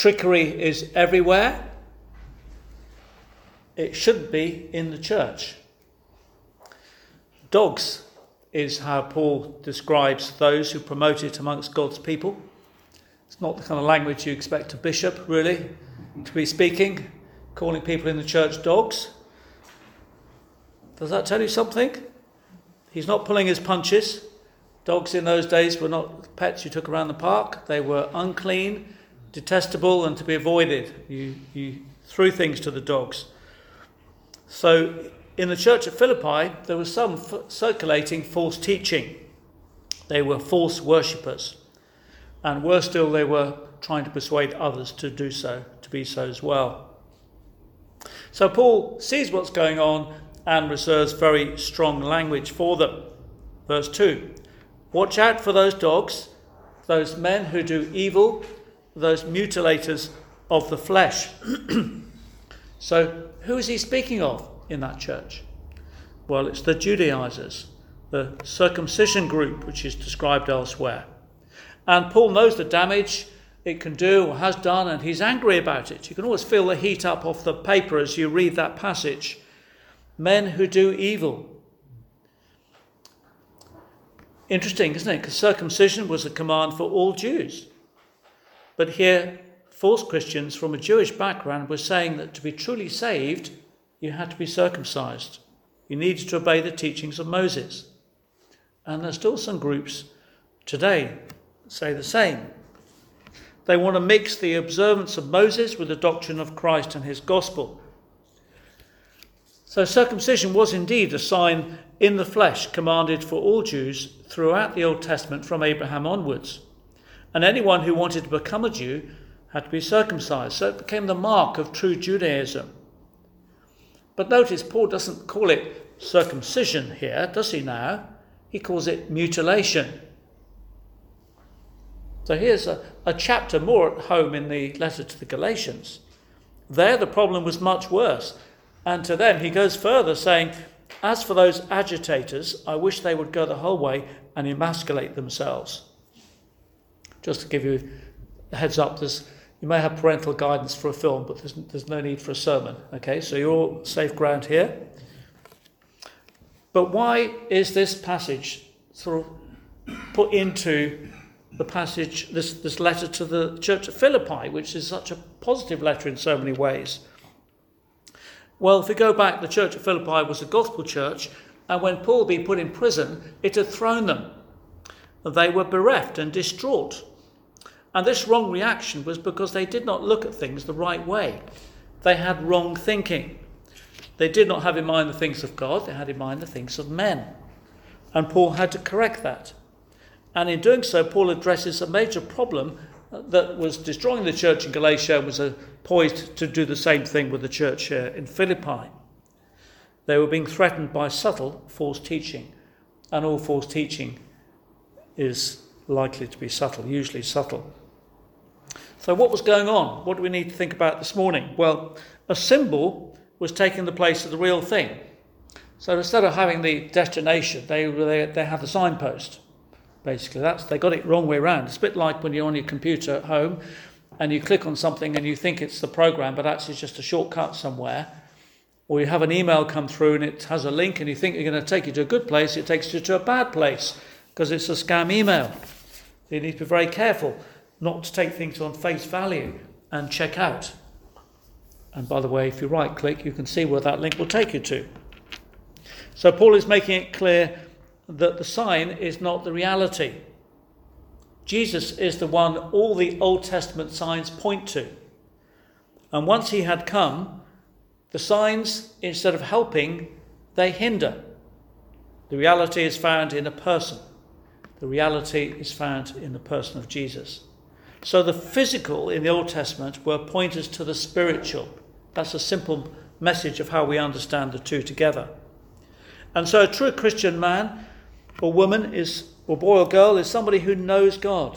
trickery is everywhere, it shouldn't be in the church. Dogs is how Paul describes those who promote it amongst God's people. It's not the kind of language you expect a bishop, really, to be speaking, calling people in the church dogs. Does that tell you something? He's not pulling his punches. Dogs in those days were not pets you took around the park. They were unclean, detestable, and to be avoided. You threw things to the dogs. So in the church at Philippi, there was some circulating false teaching. They were false worshippers. And worse still, they were trying to persuade others to do so, to be so as well. So Paul sees what's going on and reserves very strong language for them. Verse 2, watch out for those dogs, those men who do evil, those mutilators of the flesh. So who is he speaking of in that church? Well, it's the Judaizers, the circumcision group, which is described elsewhere. And Paul knows the damage it can do or has done, and he's angry about it. You can always feel the heat up off the paper as you read that passage. Men who do evil. Interesting, isn't it? Because circumcision was a command for all Jews. But here, false Christians from a Jewish background were saying that to be truly saved, you had to be circumcised. You needed to obey the teachings of Moses. And there's still some groups today that say the same. They want to mix the observance of Moses with the doctrine of Christ and his gospel. So circumcision was indeed a sign in the flesh commanded for all Jews throughout the Old Testament from Abraham onwards. And anyone who wanted to become a Jew had to be circumcised. So it became the mark of true Judaism. But notice Paul doesn't call it circumcision here, does he now? He calls it mutilation. So here's a chapter more at home in the letter to the Galatians. There the problem was much worse. And to them he goes further, saying, as for those agitators, I wish they would go the whole way and emasculate themselves. Just to give you a heads up, you may have parental guidance for a film, but there's no need for a sermon. Okay, so you're all safe ground here. But why is this passage sort of put into the passage, this letter to the church at Philippi, which is such a positive letter in so many ways? Well, if we go back, the church at Philippi was a gospel church, and when Paul had been put in prison, it had thrown them. They were bereft and distraught. And this wrong reaction was because they did not look at things the right way. They had wrong thinking. They did not have in mind the things of God, they had in mind the things of men. And Paul had to correct that. And in doing so, Paul addresses a major problem that was destroying the church in Galatia and was poised to do the same thing with the church here in Philippi. They were being threatened by subtle false teaching. And all false teaching is likely to be subtle, usually subtle. So what was going on? What do we need to think about this morning? Well, a symbol was taking the place of the real thing. So instead of having the destination, they had the signpost. Basically, they got it wrong way around. It's a bit like when you're on your computer at home and you click on something and you think it's the program, but actually it's just a shortcut somewhere. Or you have an email come through and it has a link and you think you're going to take you to a good place, it takes you to a bad place because it's a scam email. You need to be very careful not to take things on face value and check out. And by the way, if you right click, you can see where that link will take you to. So Paul is making it clear that the sign is not the reality. Jesus is the one all the Old Testament signs point to. And once he had come, the signs, instead of helping, they hinder. The reality is found in a person. The reality is found in the person of Jesus. So the physical in the Old Testament were pointers to the spiritual. That's a simple message of how we understand the two together. And so a true Christian man or woman or boy or girl is somebody who knows God,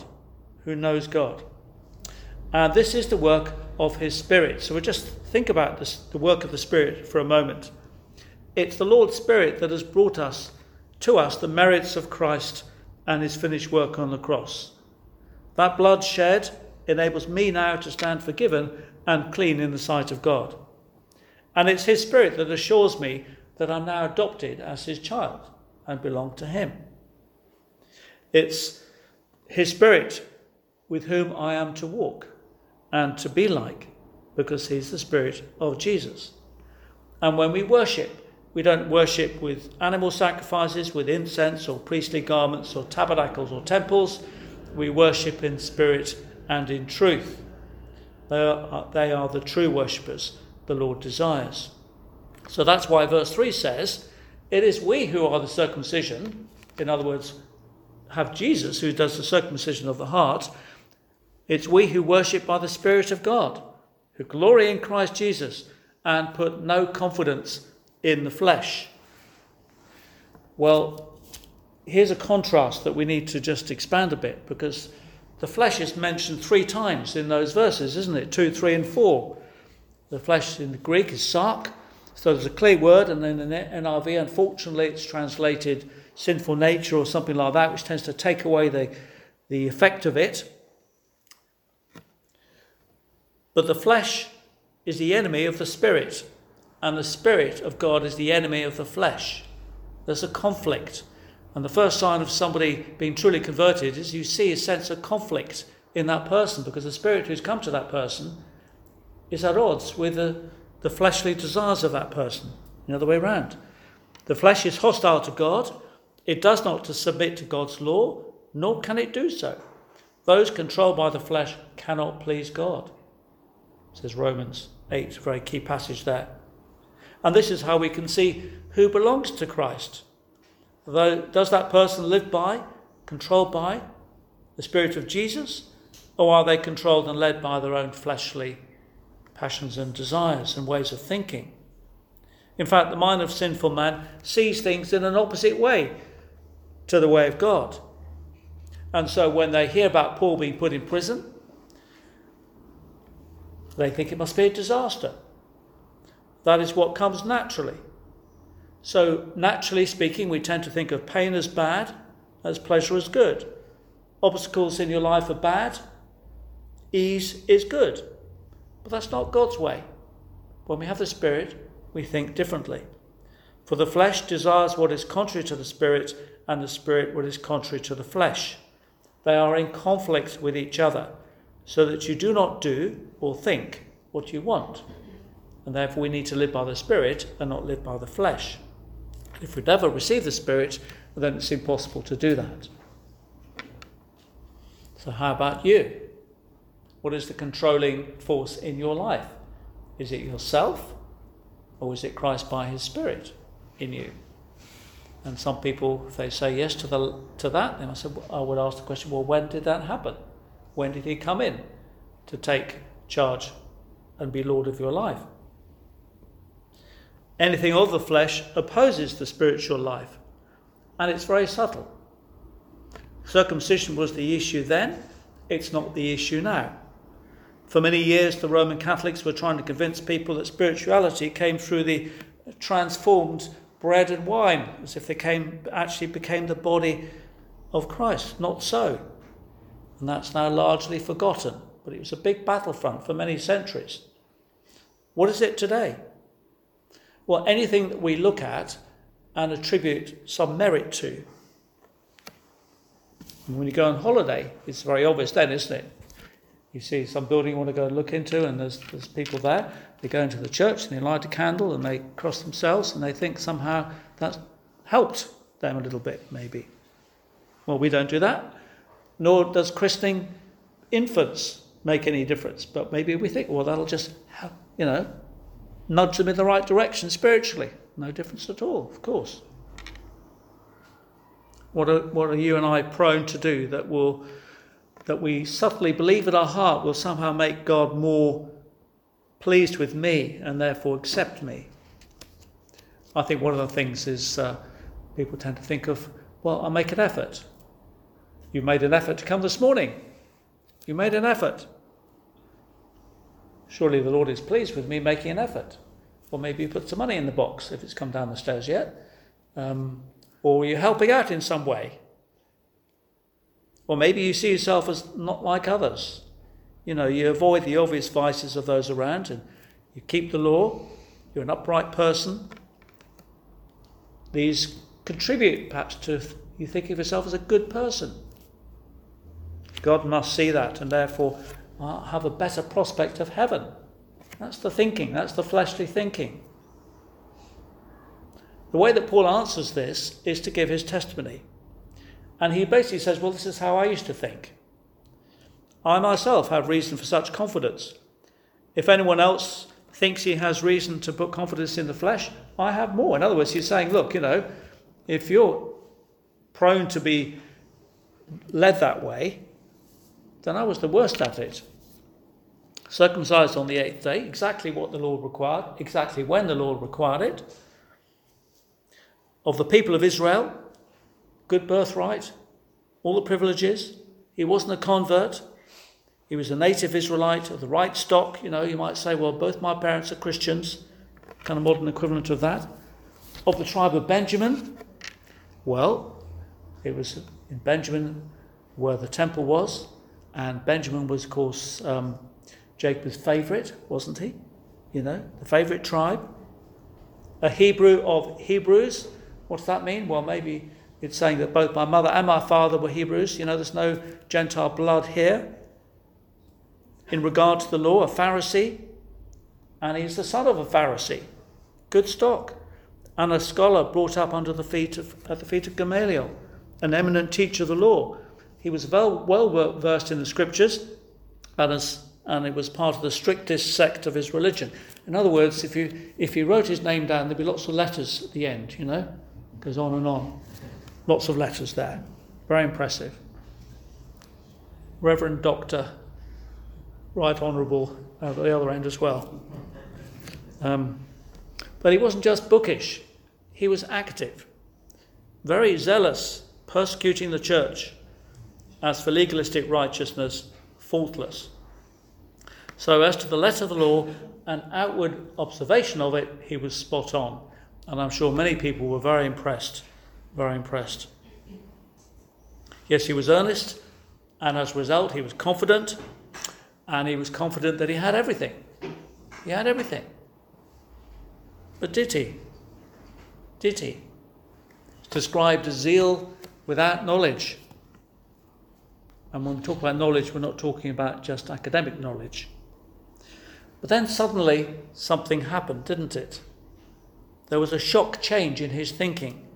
And this is the work of his Spirit. So we'll just think about the work of the Spirit for a moment. It's the Lord's Spirit that has brought to us the merits of Christ and his finished work on the cross. That blood shed enables me now to stand forgiven and clean in the sight of God. And it's his Spirit that assures me that I'm now adopted as his child and belong to him. It's his Spirit with whom I am to walk and to be like, because he's the Spirit of Jesus. And when we worship, we don't worship with animal sacrifices, with incense or priestly garments or tabernacles or temples. We worship in spirit and in truth. They are the true worshippers the Lord desires. So that's why verse 3 says, it is we who are the circumcision, in other words, have Jesus who does the circumcision of the heart. It's we who worship by the Spirit of God, who glory in Christ Jesus and put no confidence in the flesh. Well, here's a contrast that we need to just expand a bit, because the flesh is mentioned 3 times in those verses, isn't it? 2, 3 and 4. The flesh in the Greek is sark, so there's a clear word, and then in the NIV, unfortunately, it's translated sinful nature or something like that, which tends to take away the effect of it. But the flesh is the enemy of the Spirit, and the Spirit of God is the enemy of the flesh. There's a conflict. And the first sign of somebody being truly converted is you see a sense of conflict in that person, because the Spirit who's come to that person is at odds with the fleshly desires of that person. The other way around. The flesh is hostile to God. It does not submit to God's law, nor can it do so. Those controlled by the flesh cannot please God, says Romans 8, very key passage there. And this is how we can see who belongs to Christ. Does that person live by, controlled by the Spirit of Jesus, or are they controlled and led by their own fleshly passions and desires and ways of thinking? In fact, the mind of sinful man sees things in an opposite way to the way of God. And so when they hear about Paul being put in prison, they think it must be a disaster. That is what comes naturally. So naturally speaking, we tend to think of pain as bad, as pleasure as good. Obstacles in your life are bad, ease is good. But that's not God's way. When we have the Spirit, we think differently. For the flesh desires what is contrary to the Spirit, and the Spirit what is contrary to the flesh. They are in conflict with each other, so that you do not do or think what you want. And therefore we need to live by the Spirit and not live by the flesh. If we never receive the Spirit, then it's impossible to do that. So how about you? What is the controlling force in your life? Is it yourself, or is it Christ by his Spirit in you? And some people, if they say yes to that, then I would ask the question, well, when did that happen? When did he come in to take charge and be Lord of your life? Anything of the flesh opposes the spiritual life, and it's very subtle. Circumcision was the issue then, it's not the issue now. For many years, the Roman Catholics were trying to convince people that spirituality came through the transformed bread and wine, as if they actually became the body of Christ. Not so. And that's now largely forgotten, but it was a big battlefront for many centuries. What is it today? Well, anything that we look at and attribute some merit to. And when you go on holiday, it's very obvious then, isn't it? You see some building you want to go and look into, and there's people there. They go into the church and they light a candle and they cross themselves, and they think somehow that's helped them a little bit, maybe. Well, we don't do that. Nor does christening infants make any difference. But maybe we think, well, that'll just, nudge them in the right direction spiritually. No difference at all, of course. What are you and I prone to do that we subtly believe in our heart will somehow make God more pleased with me and therefore accept me? I think one of the things is people tend to think of, well, I'll make an effort. You made an effort to come this morning. You made an effort. Surely the Lord is pleased with me making an effort. Or maybe you put some money in the box if it's come down the stairs yet. Or you're helping out in some way. Or maybe you see yourself as not like others. You avoid the obvious vices of those around, and you keep the law. You're an upright person. These contribute perhaps to you think of yourself as a good person. God must see that and therefore have a better prospect of heaven. That's the thinking. That's the fleshly thinking. The way that Paul answers this is to give his testimony. And he basically says, well, this is how I used to think. I myself have reason for such confidence. If anyone else thinks he has reason to put confidence in the flesh, I have more. In other words, he's saying, look, if you're prone to be led that way, then I was the worst at it. Circumcised on the 8th day, exactly what the Lord required, exactly when the Lord required it. Of the people of Israel, good birthright, all the privileges. He wasn't a convert. He was a native Israelite of the right stock. You might say, well, both my parents are Christians, kind of modern equivalent of that. Of the tribe of Benjamin, well, it was in Benjamin where the temple was, and Benjamin was, of course, Jacob's favourite, wasn't he? The favourite tribe. A Hebrew of Hebrews. What does that mean? Well, maybe it's saying that both my mother and my father were Hebrews. There's no Gentile blood here. In regard to the law, a Pharisee, and he's the son of a Pharisee. Good stock. And a scholar brought up at the feet of Gamaliel, an eminent teacher of the law. He was well versed in the scriptures, and it was part of the strictest sect of his religion. In other words, if you wrote his name down, there'd be lots of letters at the end, Goes on and on. Lots of letters there. Very impressive. Reverend Doctor, Right Honourable at the other end as well. But he wasn't just bookish. He was active. Very zealous, persecuting the church. As for legalistic righteousness, faultless. So as to the letter of the law and outward observation of it, he was spot on. And I'm sure many people were very impressed. Very impressed. Yes, he was earnest, and as a result, he was confident, and he was confident that he had everything. He had everything. But did he? Did he? It's described as zeal without knowledge. And when we talk about knowledge, we're not talking about just academic knowledge. But then suddenly something happened, didn't it? There was a shock change in his thinking.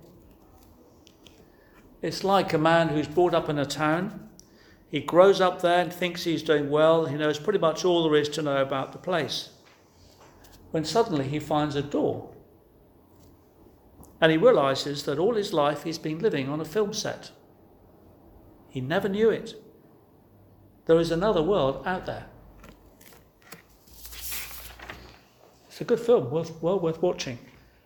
It's like a man who's brought up in a town. He grows up there and thinks he's doing well. He knows pretty much all there is to know about the place. When suddenly he finds a door. And he realises that all his life he's been living on a film set. He never knew it. There is another world out there. It's a good film, well worth watching.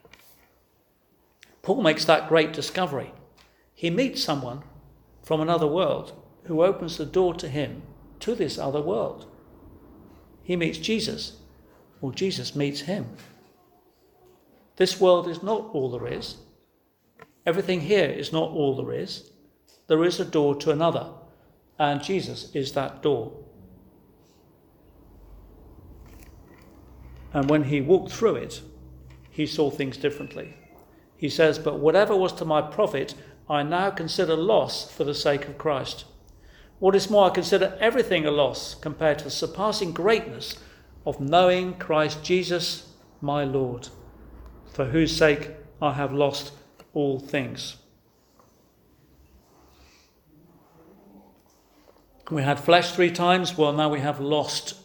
Paul makes that great discovery. He meets someone from another world who opens the door to him to this other world. He meets Jesus, or Jesus meets him. This world is not all there is. Everything here is not all there is. There is a door to another, and Jesus is that door. And when he walked through it, he saw things differently. He says, but whatever was to my profit, I now consider loss for the sake of Christ. What is more, I consider everything a loss compared to the surpassing greatness of knowing Christ Jesus, my Lord, for whose sake I have lost all things. We had flesh 3 times, well, now we have lost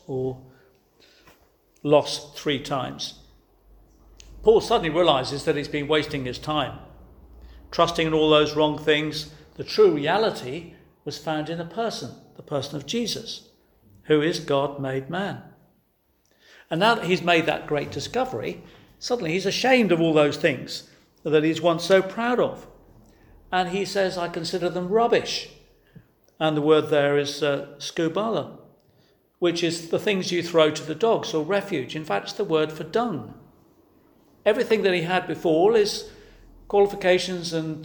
3 times. Paul suddenly realises that he's been wasting his time, trusting in all those wrong things. The true reality was found in the person of Jesus, who is God made man. And now that he's made that great discovery, suddenly he's ashamed of all those things that he's once so proud of. And he says, I consider them rubbish. And the word there is skubala, which is the things you throw to the dogs or refuge. In fact, it's the word for dung. Everything that he had before, all his qualifications and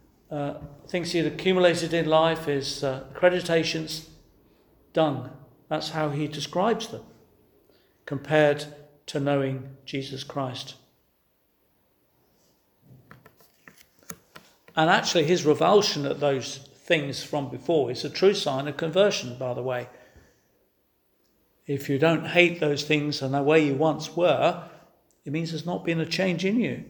things he had accumulated in life, his accreditations, dung. That's how he describes them, compared to knowing Jesus Christ. And actually his revulsion at those things from before is a true sign of conversion, by the way. If you don't hate those things and the way you once were, it means there's not been a change in you.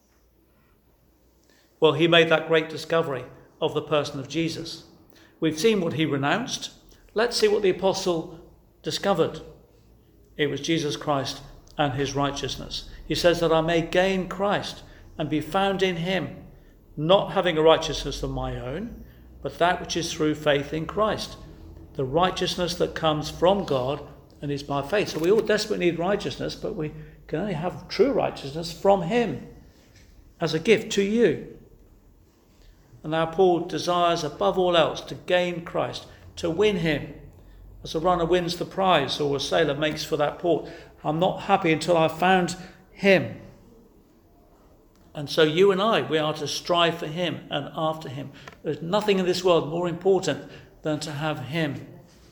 Well, he made that great discovery of the person of Jesus. We've seen what he renounced. Let's see what the apostle discovered. It was Jesus Christ and his righteousness. He says that I may gain Christ and be found in him, not having a righteousness of my own, but that which is through faith in Christ, the righteousness that comes from God and is by faith. So we all desperately need righteousness, but we can only have true righteousness from him as a gift to you. And now Paul desires above all else to gain Christ, to win him, as a runner wins the prize or a sailor makes for that port. I'm not happy until I've found him. And so you and I, we are to strive for him and after him. There's nothing in this world more important than to have him.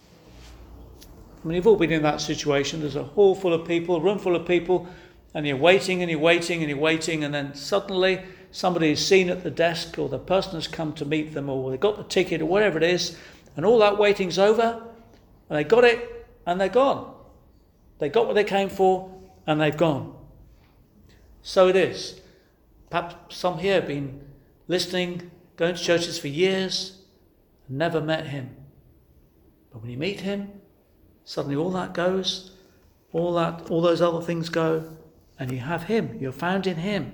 I mean, you've all been in that situation. There's a hall full of people, a room full of people, and you're waiting and you're waiting and you're waiting, and then suddenly somebody is seen at the desk, or the person has come to meet them, or they got the ticket, or whatever it is, and all that waiting's over, and they got it, and they're gone. They got what they came for, and they've gone. So it is. Perhaps some here have been listening, going to churches for years, and never met him. But when you meet him, suddenly all that goes, all those other things go, and you have him. You're found in him.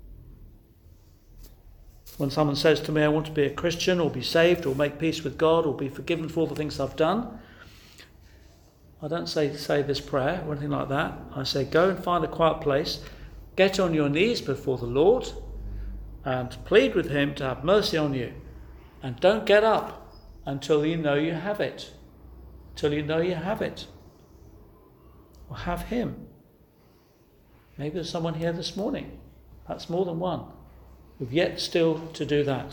When someone says to me, I want to be a Christian, or be saved, or make peace with God, or be forgiven for all the things I've done, I don't say this prayer or anything like that. I say, go and find a quiet place, get on your knees before the Lord, and plead with him to have mercy on you. And don't get up until you know you have it. Till you know you have it. Or have him. Maybe there's someone here this morning. That's more than one. We've yet still to do that.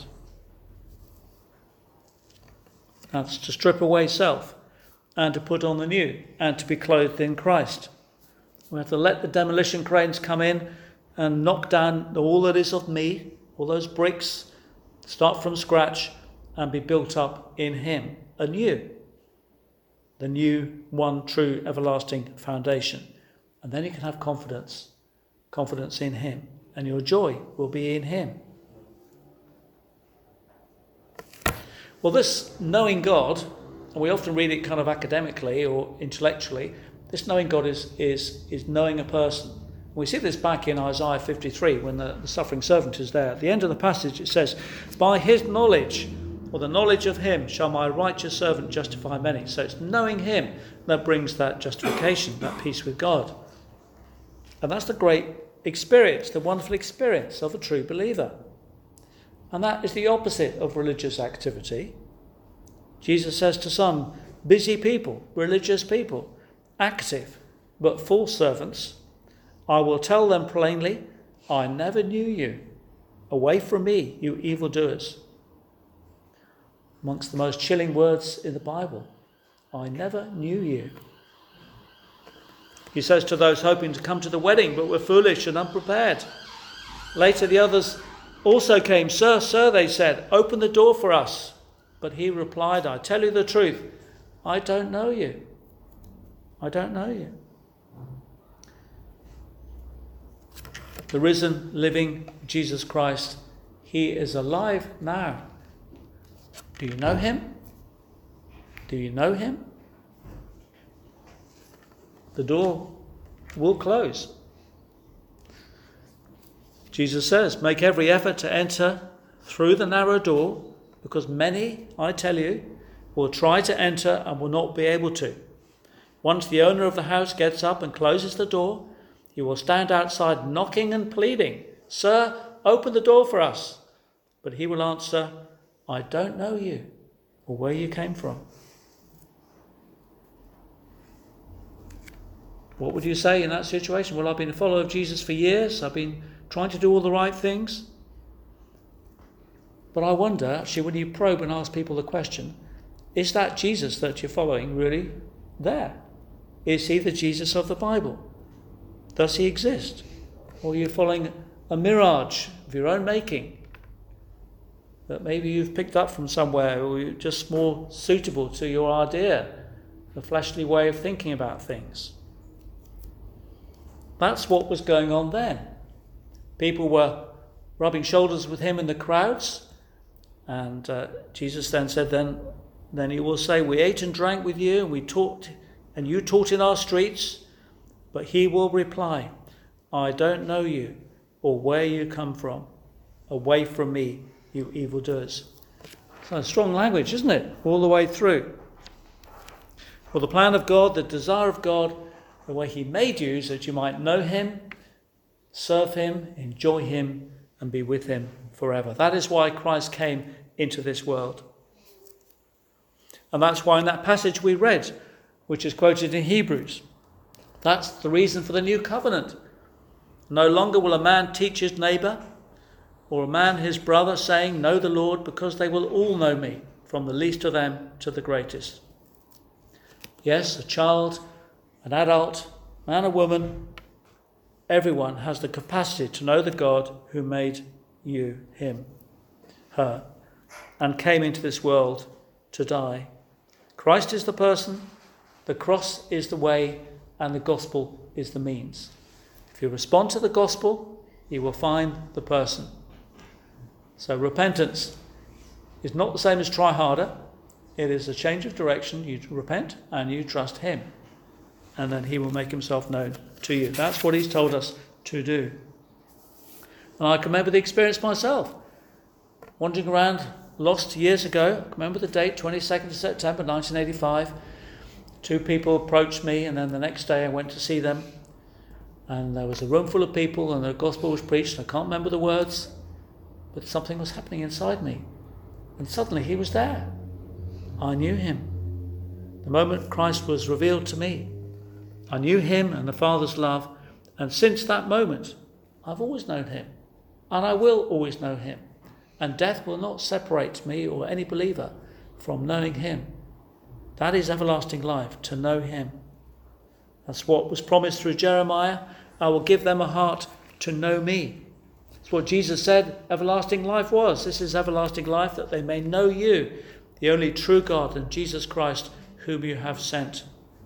That's to strip away self and to put on the new and to be clothed in Christ. We have to let the demolition cranes come in and knock down all that is of me, all those bricks, start from scratch and be built up in him anew. The new, one, true, everlasting foundation. And then you can have confidence in him. And your joy will be in him. Well, this knowing God, and we often read it kind of academically or intellectually, this knowing God is knowing a person. We see this back in Isaiah 53 when the suffering servant is there. At the end of the passage it says, by his knowledge, or the knowledge of him, shall my righteous servant justify many. So it's knowing him that brings that justification, that peace with God. And that's the great experience, the wonderful experience of a true believer. And that is the opposite of religious activity. Jesus says to some busy people, religious people, active but false servants, I will tell them plainly, I never knew you. Away from me, you evildoers. Amongst the most chilling words in the Bible, I never knew you. He says to those hoping to come to the wedding but were foolish and unprepared. Later the others also came. Sir, sir, they said, open the door for us. But he replied, I tell you the truth, I don't know you. I don't know you. The risen, living Jesus Christ, he is alive now. Do you know him? Do you know him? The door will close. Jesus says, make every effort to enter through the narrow door, because many, I tell you, will try to enter and will not be able to. Once the owner of the house gets up and closes the door, he will stand outside knocking and pleading, Sir, open the door for us. But he will answer, I don't know you or where you came from. What would you say in that situation? Well, I've been a follower of Jesus for years. I've been trying to do all the right things. But I wonder, actually, when you probe and ask people the question, is that Jesus that you're following really there? Is he the Jesus of the Bible? Does he exist? Or are you following a mirage of your own making that maybe you've picked up from somewhere, or you're just more suitable to your idea, the fleshly way of thinking about things? That's what was going on then. People were rubbing shoulders with him in the crowds, and Jesus then said, then he will say, we ate and drank with you, and we taught, and you taught in our streets. But he will reply, I don't know you, or where you come from. Away from me, you evildoers. So strong language, isn't it? All the way through. Well, the plan of God, the desire of God, the way he made you is that you might know him, serve him, enjoy him, and be with him forever. That is why Christ came into this world. And that's why in that passage we read, which is quoted in Hebrews, that's the reason for the new covenant. No longer will a man teach his neighbour, or a man his brother, saying, know the Lord, because they will all know me, from the least of them to the greatest. Yes, a child, an adult, man or woman, everyone has the capacity to know the God who made you, him, her, and came into this world to die. Christ is the person, the cross is the way, and the gospel is the means. If you respond to the gospel, you will find the person. So repentance is not the same as try harder. It is a change of direction. You repent and you trust him, and then he will make himself known to you. That's what he's told us to do. And I can remember the experience myself. Wandering around, lost years ago. I remember the date, 22nd of September 1985. Two people approached me, and then the next day I went to see them. And there was a room full of people, and the gospel was preached. I can't remember the words, but something was happening inside me. And suddenly he was there. I knew him. The moment Christ was revealed to me, I knew him and the Father's love. And since that moment, I've always known him. And I will always know him. And death will not separate me or any believer from knowing him. That is everlasting life, to know him. That's what was promised through Jeremiah. I will give them a heart to know me. That's what Jesus said everlasting life was. This is everlasting life, that they may know you, the only true God, and Jesus Christ, whom you have sent.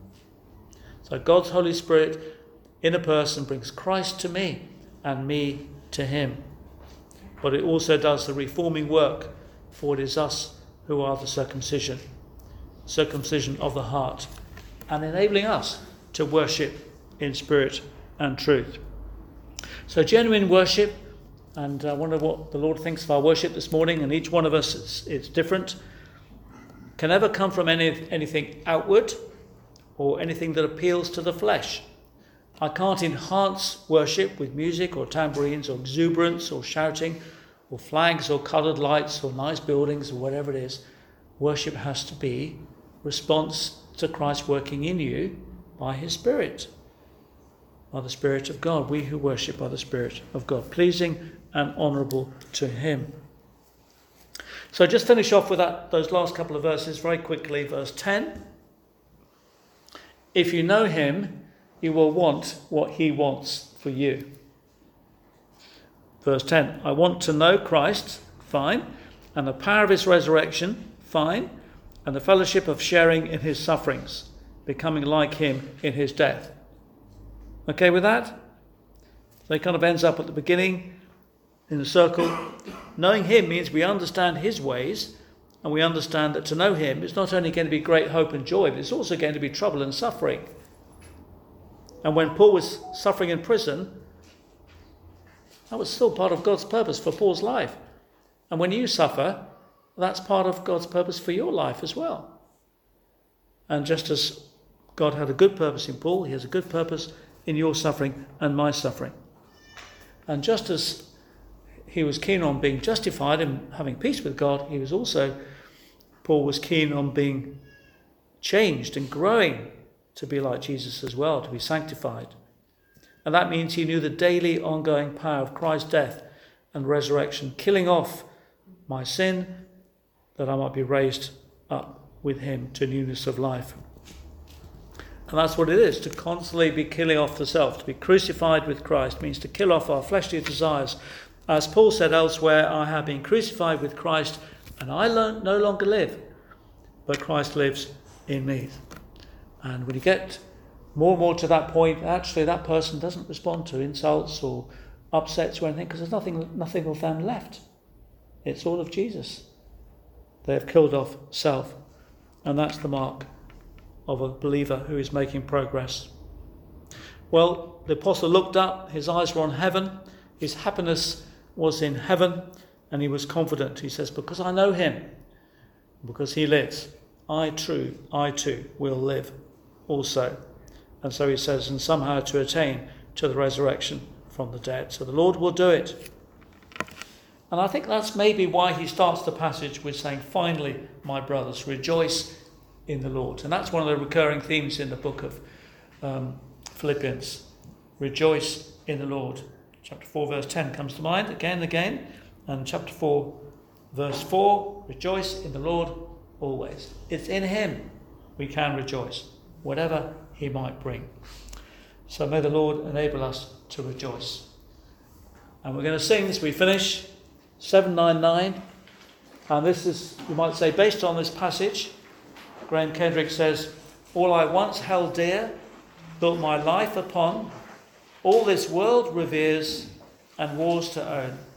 So God's Holy Spirit in a person brings Christ to me and me to him. But it also does the reforming work, for it is us who are the circumcision of the heart, and enabling us to worship in spirit and truth. So genuine worship, and I wonder what the Lord thinks of our worship this morning, and each one of us, it's different, can never come from anything outward or anything that appeals to the flesh. I can't enhance worship with music or tambourines or exuberance or shouting or flags or coloured lights or nice buildings or whatever it is. Worship has to be response to Christ working in you by his Spirit, by the Spirit of God. We who worship by the Spirit of God, pleasing and honourable to him. So just finish off with those last couple of verses very quickly. Verse 10. If you know him, you will want what he wants for you. Verse 10. I want to know Christ, fine, and the power of his resurrection, fine, and the fellowship of sharing in his sufferings, becoming like him in his death. Okay with that? So it kind of ends up at the beginning in the circle. Knowing him means we understand his ways, and we understand that to know him is not only going to be great hope and joy, but it's also going to be trouble and suffering. And when Paul was suffering in prison, that was still part of God's purpose for Paul's life. And when you suffer, that's part of God's purpose for your life as well. And just as God had a good purpose in Paul, he has a good purpose in your suffering and my suffering. And just as he was keen on being justified and having peace with God, Paul was keen on being changed and growing to be like Jesus as well, to be sanctified. And that means he knew the daily ongoing power of Christ's death and resurrection, killing off my sin, that I might be raised up with him to newness of life. And that's what it is, to constantly be killing off the self. To be crucified with Christ means to kill off our fleshly desires. As Paul said elsewhere, I have been crucified with Christ, and I no longer live, but Christ lives in me. And when you get more and more to that point, actually that person doesn't respond to insults or upsets or anything, because there's nothing of them left. It's all of Jesus. They have killed off self, and that's the mark of a believer who is making progress. Well, the apostle looked up, his eyes were on heaven, his happiness was in heaven, and he was confident. He says, because I know him, because he lives, I too will live also. And so he says, and somehow to attain to the resurrection from the dead. So the Lord will do it. And I think that's maybe why he starts the passage with saying, finally, my brothers, rejoice in the Lord. And that's one of the recurring themes in the book of Philippians. Rejoice in the Lord. Chapter 4 verse 10 comes to mind again and again. And chapter 4 verse 4, rejoice in the Lord always. It's in him we can rejoice, whatever he might bring. So may the Lord enable us to rejoice. And we're going to sing as we finish 799. And this is, you might say, based on this passage. Graham Kendrick says, all I once held dear, built my life upon, all this world reveres and wars to own.